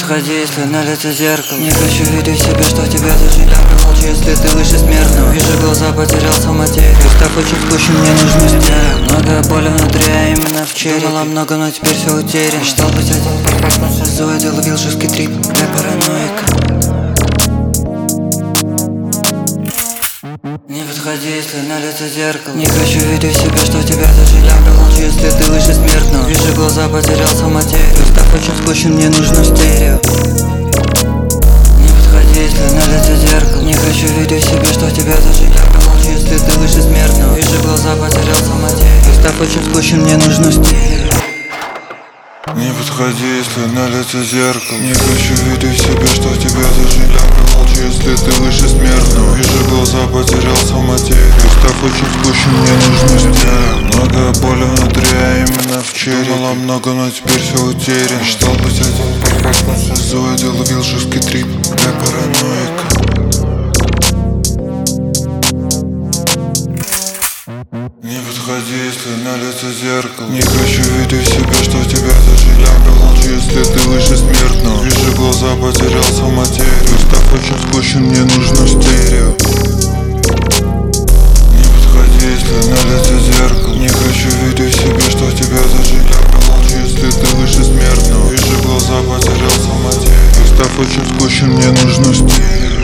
подходи, если налито зеркало. Не хочу видеть в себе, что в тебя зажиля. Промолчи, если ты выше смертного. Вижу глаза, потерялся в материи. Став очень скучен, мне нужно стерео. Много боли внутри, а именно в черепе. Думала много, но теперь все утеряно. Мечтал быть один прекрасным шизоид и ловил жесткий трип для параноика. Не подходи, если налито зеркало. Не хочу видеть в себе, что в тебя зажиля. Промолчи, если ты выше смертного. Вижу глаза, потерялся в материи. Став очень скучен, мне нужно стерео. Не подходи, если налито зеркало. Не хочу видеть в себе, что в тебя зажиля. Промолчи, если ты выше смертного. Вижу глаза, потерялся в материи. Став очень скучен, мне нужно стерео. Не подходи, если налито зеркало. Не хочу видеть в себе, что в тебя зажиля. Промолчи, если ты выше смертного. Вижу глаза, потерялся в материи. Став очень скучен, мне нужно стерео. Много боли внутри, а именно в черепе. Думала много, но теперь все утеряно. Мечтал быть один прекрасным шизоид и ловил жесткий трип для параноика. Не подходи, если налито зеркало. Не хочу видеть в себе, что в тебя зажиля. Промолчи, если ты выше смертного. Вижу глаза, потерялся в материи. Став очень скучен, мне нужно стерео. Не подходи, если налито зеркало. Не хочу видеть в себе, что в тебя зажиля. Промолчи, если ты выше смертного. Вижу глаза, потерялся в материи. Став очень скучен, мне нужно стерео.